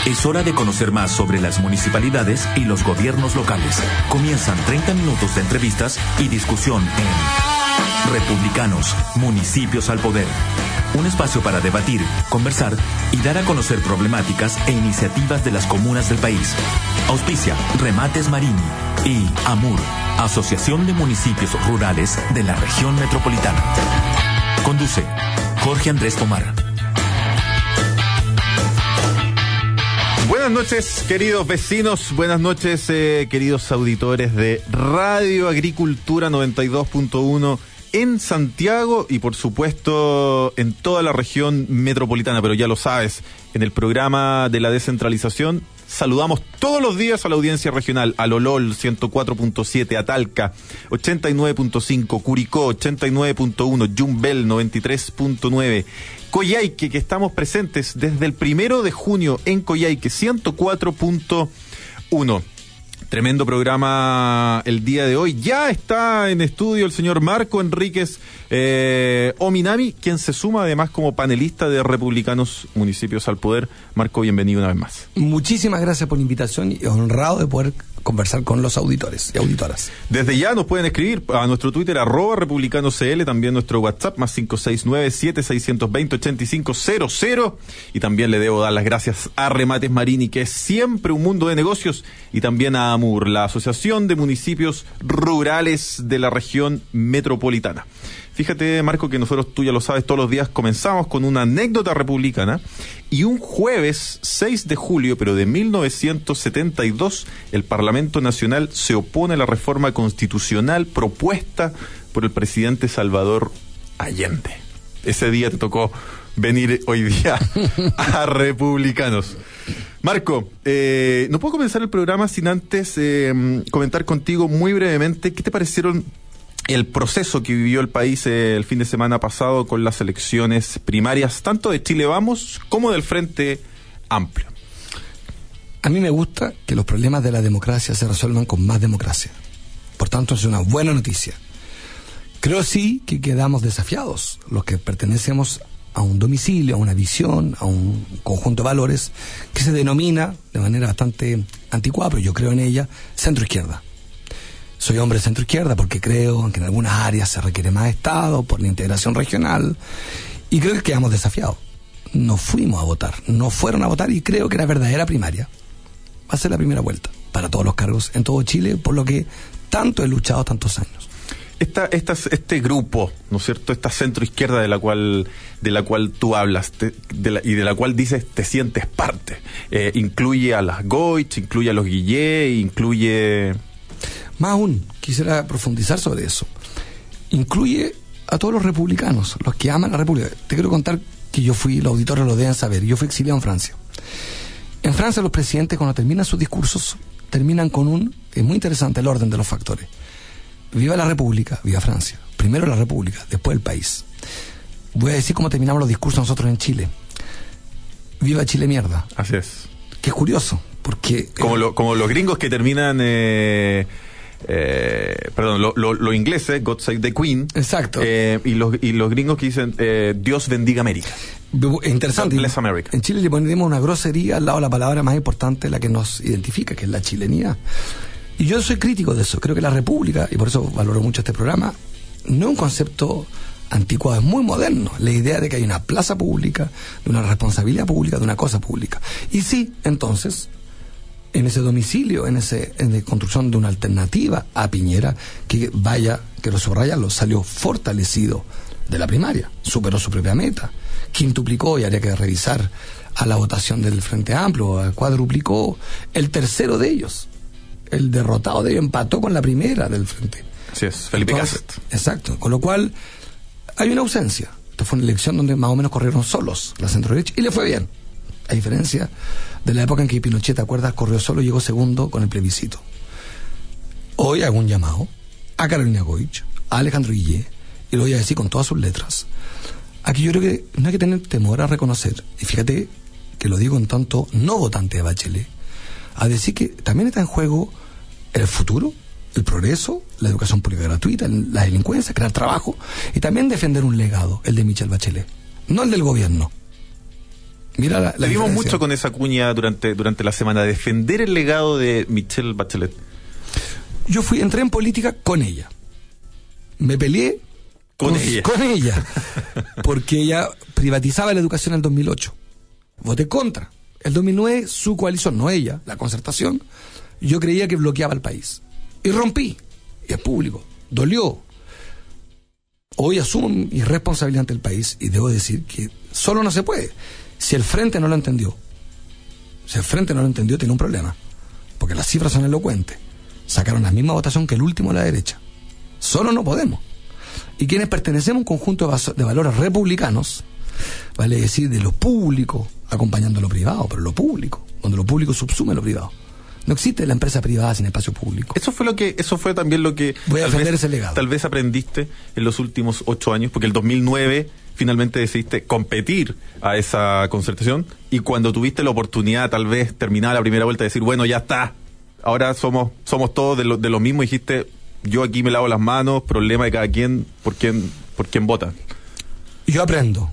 Es hora de conocer más sobre las municipalidades y los gobiernos locales. Comienzan 30 minutos de entrevistas y discusión en Republicanos, Municipios al Poder. Un espacio para debatir, conversar y dar a conocer problemáticas e iniciativas de las comunas del país. Auspicia Remates Marini y AMUR, Asociación de Municipios Rurales de la Región Metropolitana. Conduce Jorge Andrés Pomar. Buenas noches, queridos vecinos, buenas noches, queridos auditores de Radio Agricultura 92.1 en Santiago y por supuesto en toda la región metropolitana, pero ya lo sabes, en el programa de la descentralización saludamos todos los días a la audiencia regional, a Lolol 104.7, a Talca 89.5, Curicó 89.1, Yumbel 93.9, Coyhaique, que estamos presentes desde el 1 de junio en Coyhaique 104.1. Tremendo programa el día de hoy. Ya está en estudio el señor Marco Enríquez Ominami, quien se suma además como panelista de Republicanos Municipios al Poder. Marco, bienvenido una vez más. Muchísimas gracias por la invitación y honrado de poder conversar con los auditores y auditoras. Desde ya nos pueden escribir a nuestro Twitter @republicanoscl, también nuestro WhatsApp más 569-7620-8500, y también le debo dar las gracias a Remates Marini, que es siempre un mundo de negocios, y también a AMUR, la Asociación de Municipios Rurales de la Región Metropolitana. Fíjate, Marco, que nosotros, tú ya lo sabes, todos los días comenzamos con una anécdota republicana, y un jueves 6 de julio, pero de 1972, el Parlamento Nacional se opone a la reforma constitucional propuesta por el presidente Salvador Allende. Ese día te tocó venir hoy día a Republicanos. Marco, no puedo comenzar el programa sin antes comentar contigo muy brevemente qué te parecieron el proceso que vivió el país el fin de semana pasado con las elecciones primarias, tanto de Chile Vamos como del Frente Amplio. A mí me gusta que los problemas de la democracia se resuelvan con más democracia. Por tanto, es una buena noticia. Creo sí que quedamos desafiados, los que pertenecemos a un domicilio, a una visión, a un conjunto de valores que se denomina, de manera bastante anticuada, pero yo creo en ella, centro-izquierda. Soy hombre de centro-izquierda porque creo que en algunas áreas se requiere más Estado por la integración regional, y creo que quedamos desafiados. No fuimos a votar, no fueron a votar, y creo que la verdadera primaria va a ser la primera vuelta para todos los cargos en todo Chile, por lo que tanto he luchado tantos años. Este grupo, ¿no es cierto?, esta centro-izquierda de la cual tú hablas, y de la cual dices te sientes parte, incluye a las Goich, incluye a los Guillé, incluye... Más aún, quisiera profundizar sobre eso. Incluye a todos los republicanos, los que aman la República. Te quiero contar que los auditores lo deben saber, yo fui exiliado en Francia. En Francia los presidentes, cuando terminan sus discursos, terminan con es muy interesante el orden de los factores. Viva la República, viva Francia. Primero la República, después el país. Voy a decir cómo terminamos los discursos nosotros en Chile. Viva Chile mierda. Así es. Que es curioso, porque... Como los gringos que terminan... los ingleses, God Save the Queen. Exacto. Y los gringos que dicen Dios bendiga América. Interesante. Bless America. En Chile le ponemos una grosería al lado de la palabra más importante, la que nos identifica, que es la chilenidad. Y yo soy crítico de eso. Creo que la República, y por eso valoro mucho este programa, no es un concepto anticuado, es muy moderno. La idea de que hay una plaza pública, de una responsabilidad pública, de una cosa pública. Y sí, entonces, en ese domicilio, en la construcción de una alternativa a Piñera, que quiero subrayarlo, salió fortalecido de la primaria, superó su propia meta, quintuplicó, y habría que revisar a la votación del Frente Amplio, cuadruplicó el tercero de ellos. El derrotado de ellos empató con la primera del Frente. Así es, Felipe Casset. Exacto, con lo cual hay una ausencia. Esta fue una elección donde más o menos corrieron solos la centro-derecha, y le fue bien, a diferencia de la época en que Pinochet, ¿te acuerdas?, corrió solo y llegó segundo con el plebiscito. Hoy hago un llamado a Carolina Goich, a Alejandro Guillé, y lo voy a decir con todas sus letras. Aquí yo creo que no hay que tener temor a reconocer, y fíjate que lo digo en tanto no votante de Bachelet, a decir que también está en juego el futuro, el progreso, la educación pública gratuita, la delincuencia, crear trabajo, y también defender un legado, el de Michelle Bachelet, no el del gobierno. Mira la Le dimos diferencia. mucho con esa cuña durante la semana, defender el legado de Michelle Bachelet. Yo entré en política con ella. Me peleé Con ella. porque ella privatizaba la educación en el 2008. Voté contra. El 2009, su coalición, no ella, la Concertación, yo creía que bloqueaba el país. Y rompí. Y es público. Dolió. Hoy asumo mi responsabilidad ante el país y debo decir que solo no se puede. Si el Frente no lo entendió, tiene un problema. Porque las cifras son elocuentes. Sacaron la misma votación que el último de la derecha. Solo no podemos. Y quienes pertenecemos a un conjunto de valores republicanos, vale decir, de lo público acompañando lo privado, pero lo público, donde lo público subsume lo privado. No existe la empresa privada sin espacio público. Eso fue también lo que voy a defender ese legado. Tal vez aprendiste en los últimos 8 años, porque el 2009 finalmente decidiste competir a esa Concertación, y cuando tuviste la oportunidad, tal vez terminada la primera vuelta, de decir, bueno, ya está, ahora somos todos de lo mismo, dijiste, yo aquí me lavo las manos, problema de cada quien, por quién vota. Yo aprendo.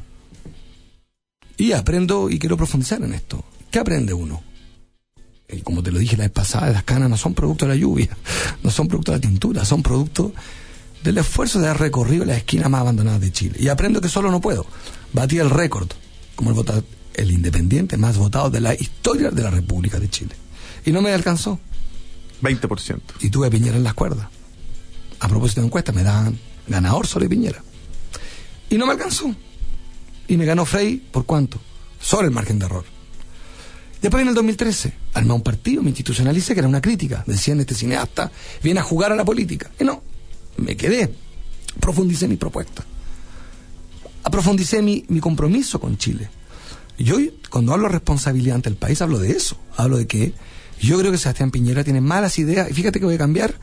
Y quiero profundizar en esto. ¿Qué aprende uno? Y como te lo dije la vez pasada, las canas no son producto de la lluvia, no son producto de la tintura, son producto del esfuerzo de haber recorrido las esquinas más abandonadas de Chile. Y aprendo que solo no puedo. Batí el récord como el independiente más votado de la historia de la República de Chile. Y no me alcanzó. 20%. Y tuve a Piñera en las cuerdas. A propósito de encuestas, me daban ganador sobre Piñera. Y no me alcanzó. Y me ganó Frei, ¿por cuánto? Sobre el margen de error. Después en el 2013, armé un partido, me institucionalicé, que era una crítica. Decían, este cineasta viene a jugar a la política. Y no, me quedé. Profundicé mi propuesta. Profundicé mi compromiso con Chile. Y hoy, cuando hablo de responsabilidad ante el país, hablo de eso. Hablo de que yo creo que Sebastián Piñera tiene malas ideas. Y fíjate que voy a cambiar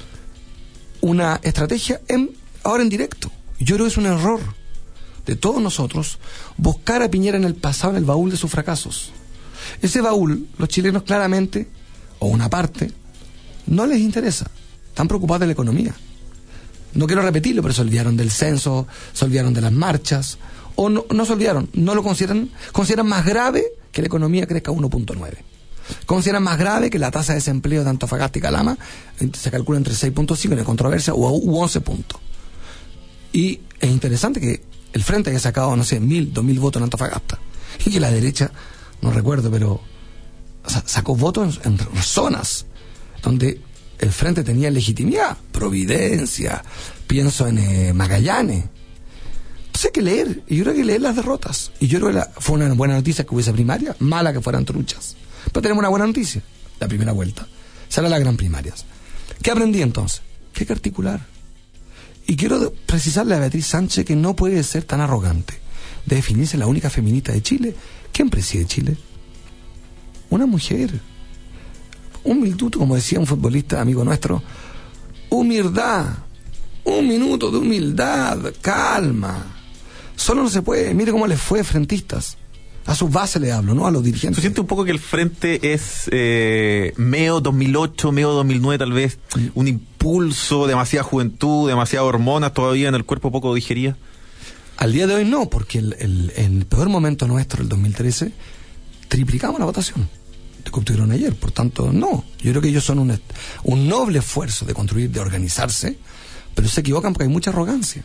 una estrategia ahora en directo. Yo creo que es un error de todos nosotros buscar a Piñera en el pasado, en el baúl de sus fracasos. Ese baúl, los chilenos claramente, o una parte, no les interesa. Están preocupados de la economía. No quiero repetirlo, pero se olvidaron del censo, se olvidaron de las marchas, o no se olvidaron, no lo consideran más grave que la economía crezca 1.9. Consideran más grave que la tasa de desempleo de Antofagasta y Calama se calcula entre 6.5 en la controversia u 11 puntos. Y es interesante que el Frente haya sacado, no sé, 1.000, 2.000 votos en Antofagasta, y que la derecha, no recuerdo, pero sacó votos en zonas donde el Frente tenía legitimidad. Providencia, pienso en Magallanes. Entonces hay que leer, y yo creo que leer las derrotas. Y yo creo que fue una buena noticia que hubiese primaria, mala que fueran truchas. Pero tenemos una buena noticia, la primera vuelta. Será las gran primarias. ¿Qué aprendí entonces? Que hay que articular. Y quiero precisarle a Beatriz Sánchez que no puede ser tan arrogante de definirse la única feminista de Chile. ¿Quién preside Chile? Una mujer. Humildad, como decía un futbolista amigo nuestro, humildad, un minuto de humildad, calma. Solo no se puede. Mire cómo les fue frentistas. A sus bases le hablo, no a los dirigentes. ¿Se siente un poco que el Frente es MEO 2008, MEO 2009 tal vez? Un impulso, demasiada juventud, demasiadas hormonas todavía en el cuerpo poco digerida. Al día de hoy no, porque el peor momento nuestro, el 2013, triplicamos la votación que obtuvieron ayer. Por tanto, no. Yo creo que ellos son un noble esfuerzo de construir, de organizarse, pero se equivocan porque hay mucha arrogancia.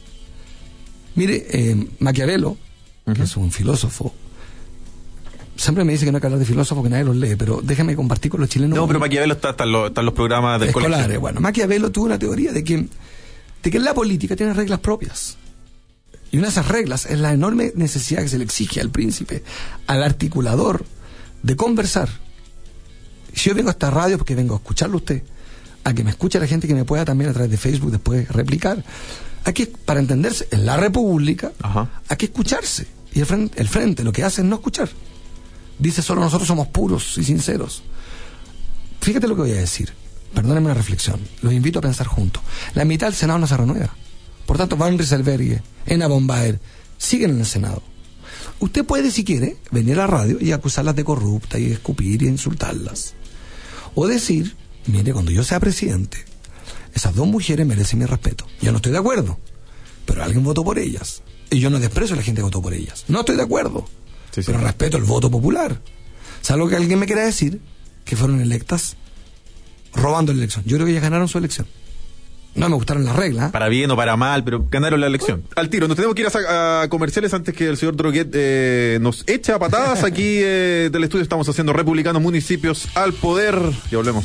Mire, Maquiavelo, que es un filósofo, siempre me dice que no hay que hablar de filósofos, que nadie los lee, pero déjame compartir con los chilenos. No, pero Maquiavelo está en los programas del escolares. colegio. Bueno, Maquiavelo tuvo una teoría de que en la política tiene reglas propias. Y una de esas reglas es la enorme necesidad que se le exige al príncipe, al articulador, de conversar. Si yo vengo a esta radio porque vengo a escucharlo a usted, a que me escuche la gente que me pueda también a través de Facebook después replicar. Aquí, para entenderse, en la República, hay que escucharse. Y el frente lo que hace es no escuchar. Dice, solo nosotros somos puros y sinceros. Fíjate lo que voy a decir. Perdónenme una reflexión. Los invito a pensar juntos. La mitad del Senado no se renueva. Por tanto, Van Rieselberghe, Ena Bombaer, siguen en el Senado. Usted puede, si quiere, venir a la radio y acusarlas de corruptas y escupir y insultarlas. O decir, mire, cuando yo sea presidente, esas dos mujeres merecen mi respeto. Yo no estoy de acuerdo, pero alguien votó por ellas. Y yo no desprecio a la gente que votó por ellas. No estoy de acuerdo. Sí, sí. Pero respeto el voto popular. Salvo que alguien me quiera decir que fueron electas robando la elección. Yo creo que ellas ganaron su elección. No me gustaron las reglas. Para bien o para mal, pero ganaron la elección. Al tiro, nos tenemos que ir a comerciales antes que el señor Droguet nos eche a patadas. Aquí del estudio estamos haciendo Republicanos Municipios al Poder. Ya volvemos.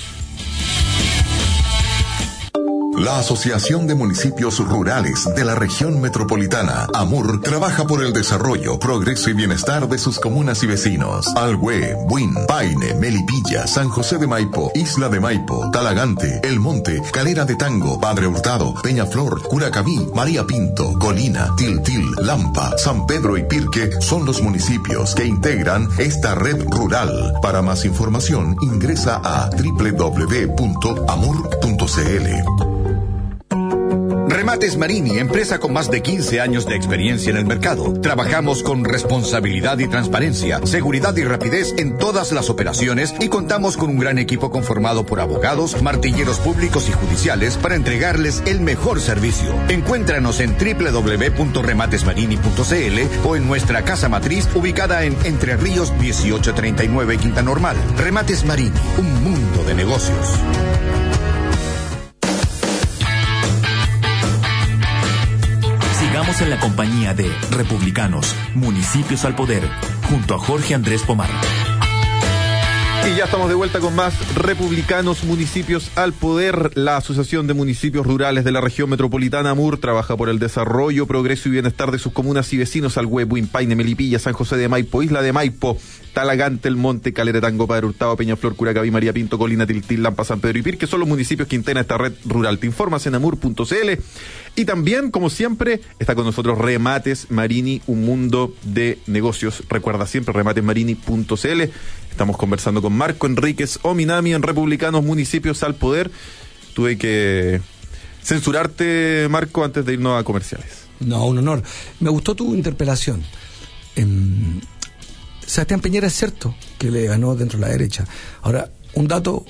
La Asociación de Municipios Rurales de la Región Metropolitana, AMUR, trabaja por el desarrollo, progreso y bienestar de sus comunas y vecinos. Alhué, Buin, Paine, Melipilla, San José de Maipo, Isla de Maipo, Talagante, El Monte, Calera de Tango, Padre Hurtado, Peñaflor, Curacaví, María Pinto, Colina, Tiltil, Lampa, San Pedro y Pirque son los municipios que integran esta red rural. Para más información, ingresa a www.amur.cl. Remates Marini, empresa con más de 15 años de experiencia en el mercado. Trabajamos con responsabilidad y transparencia, seguridad y rapidez en todas las operaciones y contamos con un gran equipo conformado por abogados, martilleros públicos y judiciales para entregarles el mejor servicio. Encuéntranos en www.rematesmarini.cl o en nuestra casa matriz ubicada en Entre Ríos 1839 Quinta Normal. Remates Marini, un mundo de negocios. Sigamos en la compañía de Republicanos, Municipios al Poder, junto a Jorge Andrés Pomar. Y ya estamos de vuelta con más Republicanos Municipios al Poder. La Asociación de Municipios Rurales de la Región Metropolitana, AMUR, trabaja por el desarrollo, progreso y bienestar de sus comunas y vecinos. Alhué, Buin, Paine, Melipilla, San José de Maipo, Isla de Maipo, Talagante, El Monte, Calera de Tango, Padre Hurtado, Peñaflor, Curacaví, María Pinto, Colina, Tiltil, Lampa, San Pedro y Pirque son los municipios que integran esta red rural. Te informas en amur.cl. Y también, como siempre, está con nosotros Remates Marini, un mundo de negocios. Recuerda siempre rematesmarini.cl. Estamos conversando con Marco Enríquez Ominami en Republicanos Municipios al Poder. Tuve que censurarte, Marco, antes de irnos a comerciales. No, un honor. Me gustó tu interpelación. Sebastián Piñera es cierto que le ganó dentro de la derecha. Ahora, un dato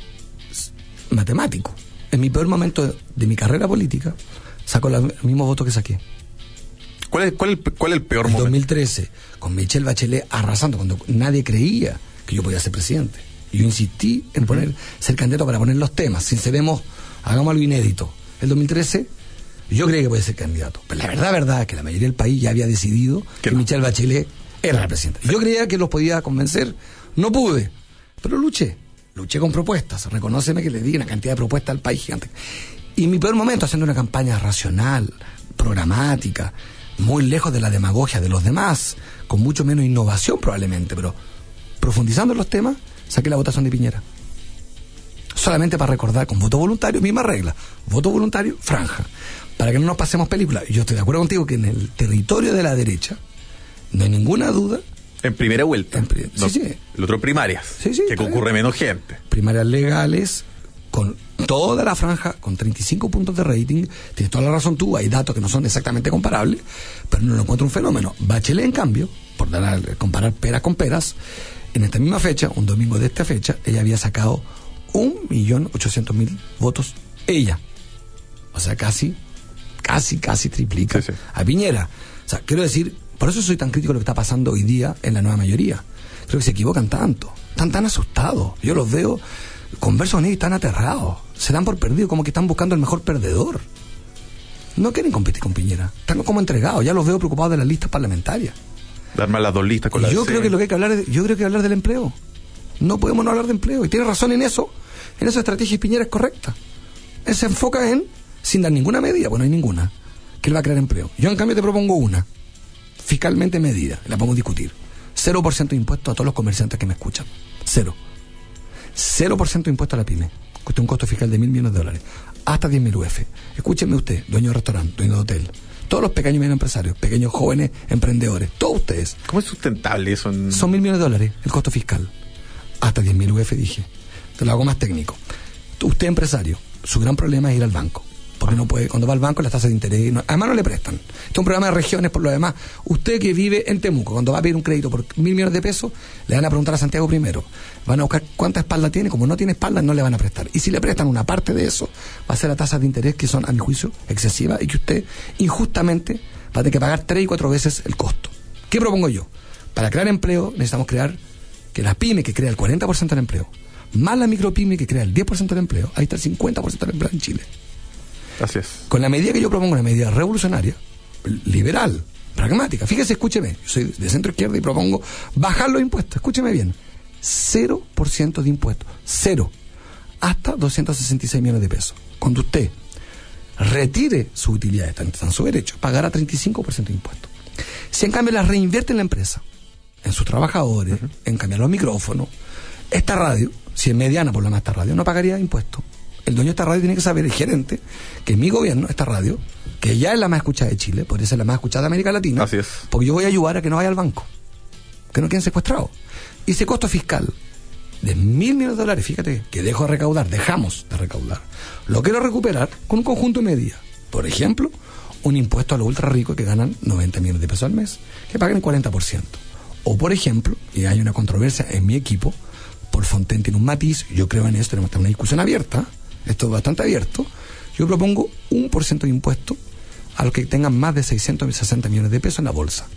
matemático. En mi peor momento de mi carrera política, sacó el mismo voto que saqué. ¿Cuál es el peor momento? 2013, con Michelle Bachelet arrasando, cuando nadie creía que yo podía ser presidente. Y yo insistí en ser candidato para poner los temas. Si hagamos algo inédito. El 2013, yo creía que podía ser candidato. Pero la verdad es que la mayoría del país ya había decidido que Michelle Bachelet era la presidenta. Yo creía que los podía convencer. No pude. Pero luché con propuestas. Reconóceme que le di una cantidad de propuestas al país gigante. Y en mi peor momento, haciendo una campaña racional, programática, muy lejos de la demagogia de los demás, con mucho menos innovación probablemente, pero profundizando en los temas, saqué la votación de Piñera. Solamente para recordar, con voto voluntario, misma regla, voto voluntario, franja, para que no nos pasemos películas. Yo estoy de acuerdo contigo que en el territorio de la derecha no hay ninguna duda. En primera vuelta. Sí. El otro primarias, que concurre menos gente. Primarias legales, con toda la franja, con 35 puntos de rating. Tienes toda la razón tú, hay datos que no son exactamente comparables, pero no lo encuentro un fenómeno. Bachelet, en cambio, por comparar peras con peras, en esta misma fecha, un domingo de esta fecha, ella había sacado 1.800.000 votos, ella. O sea, casi triplica a Piñera. O sea, quiero decir, por eso soy tan crítico de lo que está pasando hoy día en la nueva mayoría. Creo que se equivocan tanto, están tan asustados. Yo los veo, converso con ellos y están aterrados. Se dan por perdidos, como que están buscando el mejor perdedor. No quieren competir con Piñera, están como entregados. Ya los veo preocupados de las listas parlamentarias. Darme las dos listas con la Yo creo que lo que hay que hablar es, hablar del empleo. No podemos no hablar de empleo. Y tiene razón en eso. En esa estrategia Piñera es correcta. Él se enfoca en, sin dar ninguna medida, bueno, hay ninguna, que él va a crear empleo. Yo en cambio te propongo una, fiscalmente medida, la podemos discutir. 0% de impuesto a todos los comerciantes que me escuchan. 0% de impuesto a la pyme. Cuesta un costo fiscal de $1.000 millones. Hasta 10.000 UF. Escúchenme usted, dueño de restaurante, dueño de hotel. Todos los pequeños y medios empresarios, pequeños jóvenes emprendedores, todos ustedes. ¿Cómo es sustentable eso? Son $1.000 millones el costo fiscal. Hasta 10.000 UF, dije. Te lo hago más técnico. Usted, empresario, su gran problema es ir al banco. Porque no puede, cuando va al banco las tasas de interés, además no le prestan. Este es un programa de regiones, por lo demás. Usted que vive en Temuco, cuando va a pedir un crédito por $1.000 millones, le van a preguntar a Santiago primero. Van a buscar cuánta espalda tiene. Como no tiene espalda, no le van a prestar. Y si le prestan una parte de eso, va a ser a tasas de interés que son, a mi juicio, excesivas y que usted injustamente va a tener que pagar 3 y 4 veces el costo. ¿Qué propongo yo? Para crear empleo necesitamos crear que la pyme, que crea el 40% del empleo, más la micropyme, que crea el 10% del empleo, ahí está el 50% del empleo en Chile. Así es. Con la medida que yo propongo, una medida revolucionaria, liberal, pragmática. Fíjese, escúcheme, yo soy de centro izquierda y propongo bajar los impuestos. Escúcheme bien, 0% de impuestos, 0, hasta 266 millones de pesos. Cuando usted retire su utilidad, está en su derecho, pagará 35% de impuestos. Si en cambio las reinvierte en la empresa, en sus trabajadores, en cambiar los micrófonos, esta radio, si es mediana por lo menos esta radio, no pagaría impuestos. El dueño de esta radio tiene que saber, el gerente, que mi gobierno, esta radio, que ya es la más escuchada de Chile, podría ser la más escuchada de América Latina, así es, porque yo voy a ayudar a que no vaya al banco, que no queden secuestrados. Y ese costo fiscal de $1.000 millones, fíjate, que dejamos de recaudar, lo quiero recuperar con un conjunto de medidas. Por ejemplo, un impuesto a los ultra ricos que ganan 90 millones de pesos al mes, que paguen el 40%. O por ejemplo, y hay una controversia en mi equipo, Paul Fontaine tiene un matiz, yo creo en esto, tenemos una discusión abierta, esto es bastante abierto, yo propongo 1% de impuesto a los que tengan más de 660 millones de pesos en la bolsa.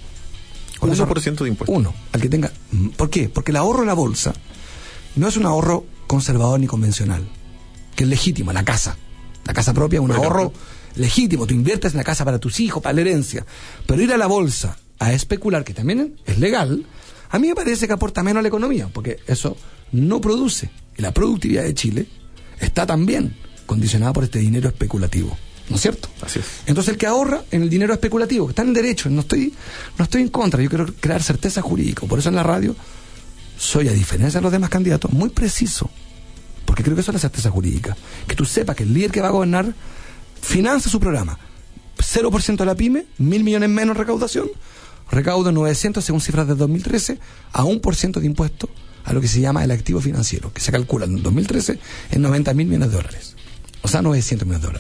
1% de impuesto. Uno, al que tenga. ¿Por qué? Porque el ahorro en la bolsa no es un ahorro conservador ni convencional, que es legítimo, la casa propia es un ahorro legítimo, tú inviertes en la casa para tus hijos, para la herencia, pero ir a la bolsa a especular, que también es legal, a mí me parece que aporta menos a la economía, porque eso no produce, y la productividad de Chile está también condicionada por este dinero especulativo, ¿no es cierto? Así es. Entonces el que ahorra en el dinero especulativo, que está en derecho, no estoy en contra, yo quiero crear certeza jurídica, por eso en la radio soy, a diferencia de los demás candidatos, muy preciso, porque creo que eso es la certeza jurídica, que tú sepas que el líder que va a gobernar financia su programa, 0% de la pyme, 1.000 millones menos recaudación, recaudo 900 según cifras de 2013, a 1% de impuesto a lo que se llama el activo financiero, que se calcula en 2013 en $90.000 millones, o sea, 900 millones.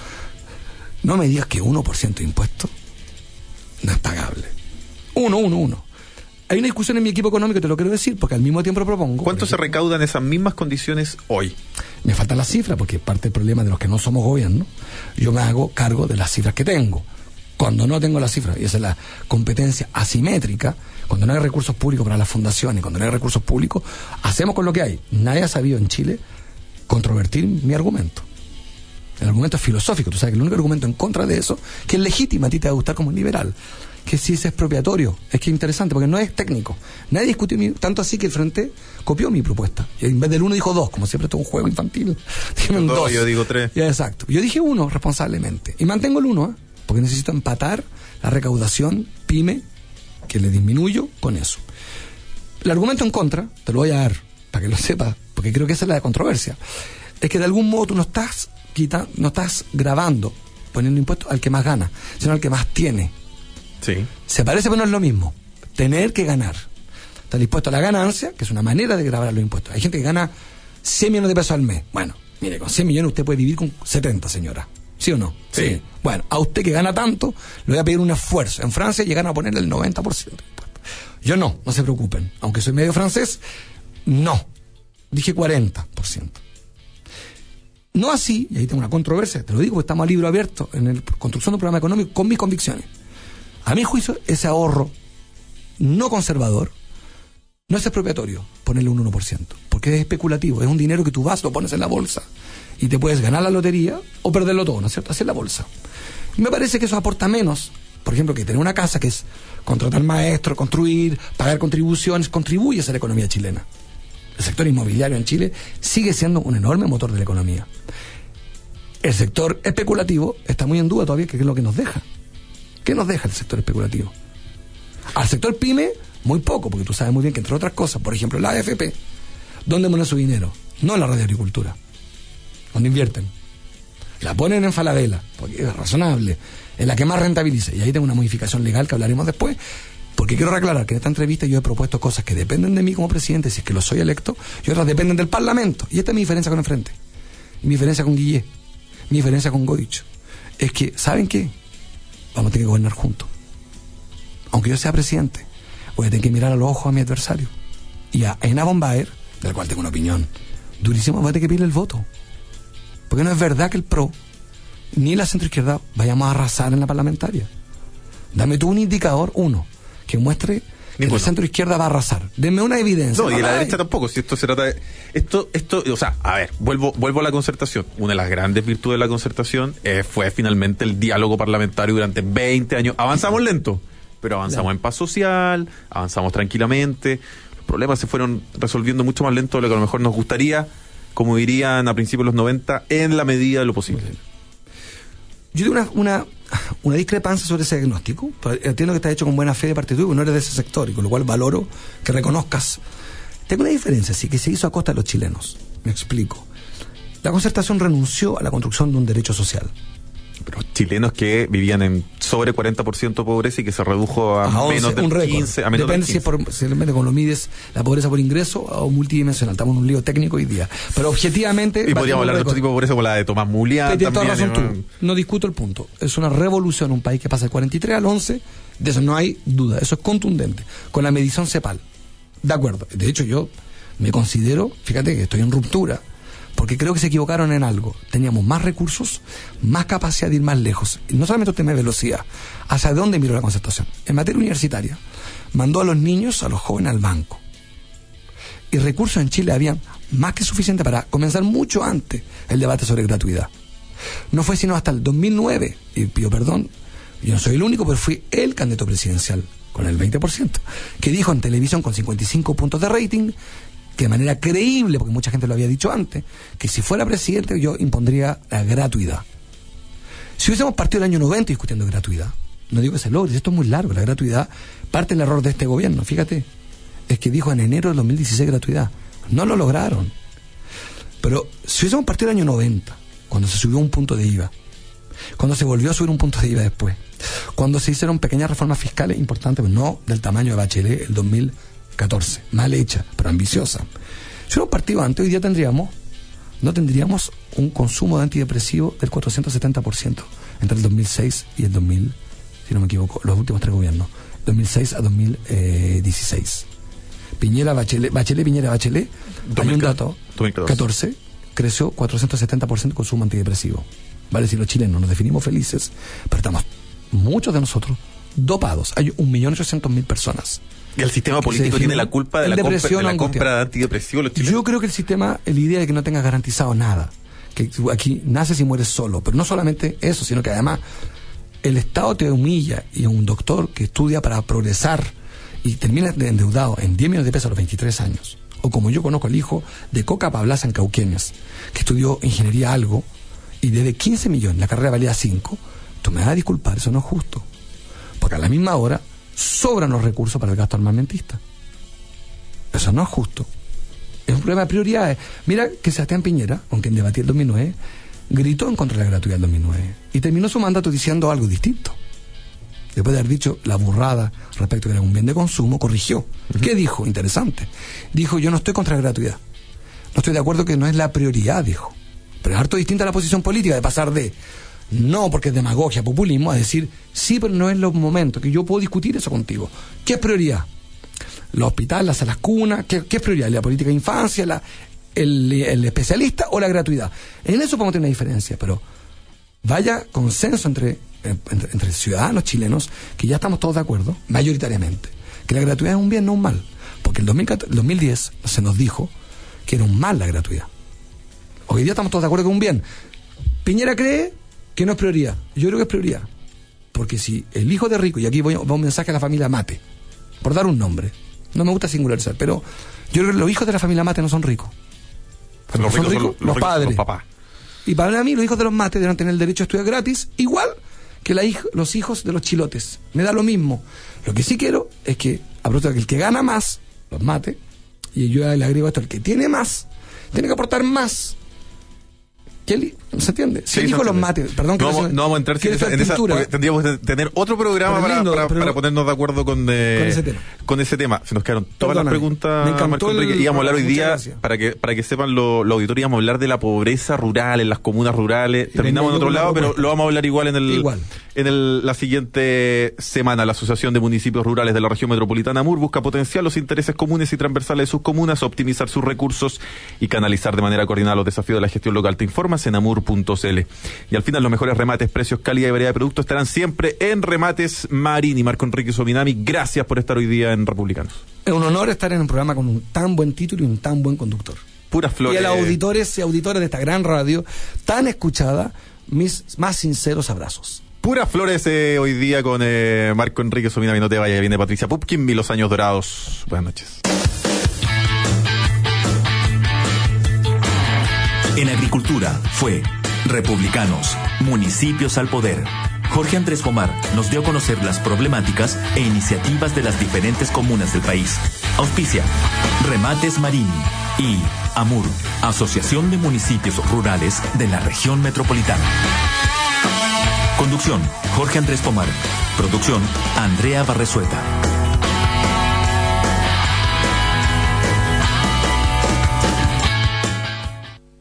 No me digas que 1% de impuesto no es pagable. Uno. Hay una discusión en mi equipo económico, te lo quiero decir, porque al mismo tiempo propongo... ¿Cuánto se recauda en esas mismas condiciones hoy? Me faltan las cifras, porque parte del problema de los que no somos gobierno, yo me hago cargo de las cifras que tengo. Cuando no tengo las cifras, y esa es la competencia asimétrica, cuando no hay recursos públicos para las fundaciones, cuando no hay recursos públicos, hacemos con lo que hay. Nadie ha sabido en Chile controvertir mi argumento. El argumento es filosófico, tú sabes que el único argumento en contra de eso, que es legítimo, a ti te va a gustar como liberal, que si es expropiatorio, es que es interesante, porque no es técnico. Nadie discutió, tanto así que el Frente copió mi propuesta. Y en vez del 1 dijo 2, como siempre esto es un juego infantil. Dijeron 2. Yo digo 3. Ya, exacto. Yo dije 1 responsablemente. Y mantengo el 1, porque necesito empatar la recaudación pyme, que le disminuyo con eso. El argumento en contra, te lo voy a dar, para que lo sepas, porque creo que esa es la controversia, es que de algún modo tú no estás grabando, poniendo impuestos al que más gana, sino al que más tiene. Sí. Se parece, pero no es lo mismo. Tener que ganar. Está dispuesto a la ganancia, que es una manera de grabar los impuestos. Hay gente que gana 100 millones de pesos al mes. Bueno, mire, con 100 millones usted puede vivir con 70, señora. ¿Sí o no? Sí. Bueno, a usted que gana tanto, le voy a pedir un esfuerzo. En Francia llegan a ponerle el 90% de impuestos. Yo no se preocupen. Aunque soy medio francés, no. Dije 40%. No así, y ahí tengo una controversia, te lo digo porque estamos a libro abierto en la construcción de un programa económico con mis convicciones. A mi juicio, ese ahorro no conservador no es expropiatorio, ponerle un 1%, porque es especulativo, es un dinero que tú vas, lo pones en la bolsa y te puedes ganar la lotería o perderlo todo, ¿no es cierto? Así es la bolsa. Y me parece que eso aporta menos, por ejemplo, que tener una casa, que es contratar maestros, construir, pagar contribuciones, contribuye a la economía chilena. El sector inmobiliario en Chile sigue siendo un enorme motor de la economía. El sector especulativo está muy en duda todavía, que es lo que nos deja. ¿Qué nos deja el sector especulativo? Al sector pyme, muy poco, porque tú sabes muy bien que, entre otras cosas, por ejemplo, la AFP, ¿dónde ponen su dinero? No en la red de agricultura. ¿Dónde invierten? La ponen en Falabella, porque es razonable, es la que más rentabiliza. Y ahí tengo una modificación legal que hablaremos después, porque quiero aclarar que en esta entrevista yo he propuesto cosas que dependen de mí como presidente, si es que lo soy electo, y otras dependen del Parlamento. Y esta es mi diferencia con el Frente, y mi diferencia con Guillé, mi diferencia con Goich. Es que, ¿saben qué? Vamos a tener que gobernar juntos. Aunque yo sea presidente, voy a tener que mirar a los ojos a mi adversario. Y a Ena Bombaer, del cual tengo una opinión durísima, voy a tener que pedirle el voto. Porque no es verdad que el PRO, ni la centroizquierda, vayamos a arrasar en la parlamentaria. Dame tú un indicador, uno, que muestre que el centro izquierda va a arrasar. Denme una evidencia. No, y la derecha tampoco. Si esto se trata de... Esto, o sea, a ver, vuelvo a la concertación. Una de las grandes virtudes de la concertación fue finalmente el diálogo parlamentario durante 20 años. Avanzamos lento, pero avanzamos en paz social, avanzamos tranquilamente. Los problemas se fueron resolviendo mucho más lento de lo que a lo mejor nos gustaría, como dirían a principios de los 90, en la medida de lo posible. Yo tengo una discrepancia sobre ese diagnóstico. Entiendo que está hecho con buena fe de parte tuya, porque no eres de ese sector, y con lo cual valoro que reconozcas. Tengo una diferencia, sí, que se hizo a costa de los chilenos. Me explico. La concertación renunció a la construcción de un derecho social. Pero chilenos que vivían en sobre 40% de pobreza y que se redujo a menos del 15%. Depende si como lo mides la pobreza por ingreso o multidimensional. Estamos en un lío técnico hoy día. Pero objetivamente... Y podríamos hablar de otro tipo de pobreza como la de Tomás Mulián. Tienes toda razón tú. No discuto el punto. Es una revolución, un país que pasa del 43 al 11. De eso no hay duda. Eso es contundente. Con la medición CEPAL. De acuerdo. De hecho, yo me considero, fíjate que estoy en ruptura, porque creo que se equivocaron en algo. Teníamos más recursos, más capacidad de ir más lejos. Y no solamente el tema de velocidad. ¿Hacia dónde miró la concertación? En materia universitaria, mandó a los niños, a los jóvenes al banco. Y recursos en Chile habían más que suficiente para comenzar mucho antes el debate sobre gratuidad. No fue sino hasta el 2009, y pido perdón, yo no soy el único, pero fui el candidato presidencial, con el 20%, que dijo en televisión con 55 puntos de rating, que de manera creíble, porque mucha gente lo había dicho antes, que si fuera presidente yo impondría la gratuidad. Si hubiésemos partido el año 90 discutiendo gratuidad, no digo que se logre, esto es muy largo, la gratuidad, parte del error de este gobierno, fíjate, es que dijo en enero del 2016 gratuidad, no lo lograron. Pero si hubiésemos partido el año 90, cuando se subió un punto de IVA, cuando se volvió a subir un punto de IVA después, cuando se hicieron pequeñas reformas fiscales importantes, pero no del tamaño de Bachelet el 2014, mal hecha, pero ambiciosa. Si hubiéramos partido antes, hoy día no tendríamos un consumo de antidepresivo del 470% entre el 2006 y el 2000, si no me equivoco, los últimos 3 gobiernos, 2006 a 2016. Bachelet, hay un dato, 2014, creció 470% el consumo antidepresivo. Vale decir, los chilenos nos definimos felices, pero estamos, muchos de nosotros, dopados. Hay 1.800.000 personas. ¿Y el sistema político tiene la culpa de la compra de antidepresivos los chilenos? Yo creo que el sistema, la idea de que no tengas garantizado nada, que aquí naces y mueres solo, pero no solamente eso, sino que además el Estado te humilla, y un doctor que estudia para progresar y termina endeudado en 10 millones de pesos a los 23 años, o como yo conozco al hijo de Coca Pablaza en Cauquenes, que estudió ingeniería algo, y desde 15 millones, la carrera valía 5, tú me vas a disculpar, eso no es justo. Porque a la misma hora sobran los recursos para el gasto armamentista. Eso no es justo. Es un problema de prioridades. Mira que Sebastián Piñera, con quien debatí el 2009, gritó en contra de la gratuidad del 2009 y terminó su mandato diciendo algo distinto. Después de haber dicho la burrada respecto a que era un bien de consumo, corrigió. ¿Qué dijo? Interesante. Dijo, yo no estoy contra la gratuidad. No estoy de acuerdo que no es la prioridad, dijo. Pero es harto distinta a la posición política de pasar de no porque es demagogia, populismo, a decir sí, pero no es los momentos, que yo puedo discutir eso contigo. ¿Qué es prioridad? ¿Los hospitales, las salas cunas? ¿Qué es prioridad? ¿La política de infancia, el especialista o la gratuidad? En eso podemos tener una diferencia, pero vaya consenso entre ciudadanos chilenos, que ya estamos todos de acuerdo, mayoritariamente, que la gratuidad es un bien, no un mal. Porque en 2010 se nos dijo que era un mal la gratuidad. Hoy día estamos todos de acuerdo que es un bien. Piñera cree que no es prioridad. Yo creo que es prioridad. Porque si el hijo de rico, y aquí va un mensaje a la familia Mate, por dar un nombre, no me gusta singularizar, pero yo creo que los hijos de la familia Mate no son ricos. Los son ricos, los padres. Los papás. Y para mí los hijos de los Mate deben tener el derecho a estudiar gratis, igual que los hijos de los chilotes. Me da lo mismo. Lo que sí quiero es que, a propósito de que el que gana más, los Mate, y yo le agrego esto, el que tiene más, tiene que aportar más. ¿Se entiende? Si el hijo los Mate, perdón que no vamos a entrar en esa, porque tendríamos que tener otro programa para ponernos de acuerdo con ese tema. Se nos quedaron todas las preguntas, Marco Enrique. Íbamos a hablar hoy día, para que sepan los auditores, íbamos a hablar de la pobreza rural en las comunas rurales. Terminamos en otro lado, pero lo vamos a hablar igual en la siguiente semana. La Asociación de Municipios Rurales de la Región Metropolitana AMUR busca potenciar los intereses comunes y transversales de sus comunas, optimizar sus recursos y canalizar de manera coordinada los desafíos de la gestión local. Te informa plataformas en amur.cl. Y al final los mejores remates, precios, calidad y variedad de productos estarán siempre en Remates Marini. Marco Enrique Sominami, gracias por estar hoy día en Republicanos. Es un honor estar en un programa con un tan buen título y un tan buen conductor. Puras flores. Y a los auditores y auditoras de esta gran radio, tan escuchada, mis más sinceros abrazos. Puras flores hoy día con Marco Enrique Sominami. No te vayas, viene Patricia Pupkin y los años dorados. Buenas noches. En agricultura fue Republicanos, Municipios al Poder. Jorge Andrés Pomar nos dio a conocer las problemáticas e iniciativas de las diferentes comunas del país. Auspicia Remates Marini y AMUR, Asociación de Municipios Rurales de la Región Metropolitana. Conducción, Jorge Andrés Pomar. Producción, Andrea Barresueta.